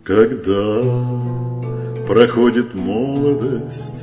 Когда проходит молодость,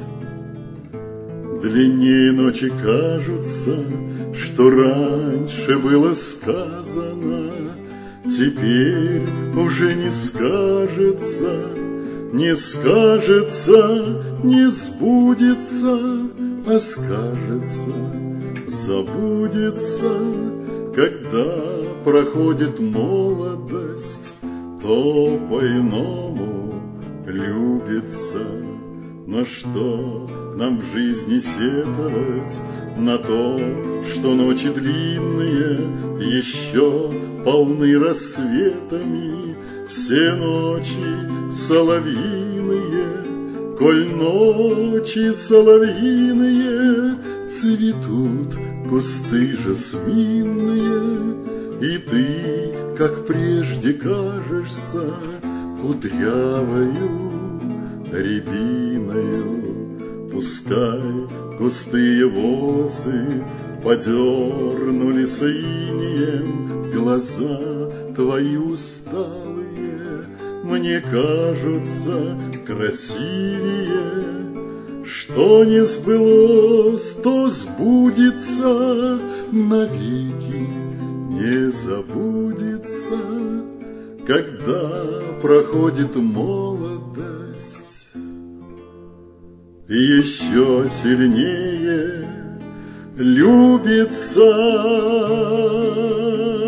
длиннее ночи кажутся, что раньше было сказано, теперь уже не скажется, не скажется, не сбудется, а скажется, забудется. Когда проходит молодость, то по-иному любится. Но что нам в жизни сетовать на то, что ночи длинные еще полны рассветами, все ночи соловьиные, коль ночи соловьиные, цветут кусты жасминные, и ты, как прежде, кажешься кудрявою рябиною. Пускай густые волосы подернулись инеем, глаза твои усталые мне кажутся красивее. Что не сбылось, то сбудется, навеки не забудется. Когда проходит молодость, еще сильнее любится.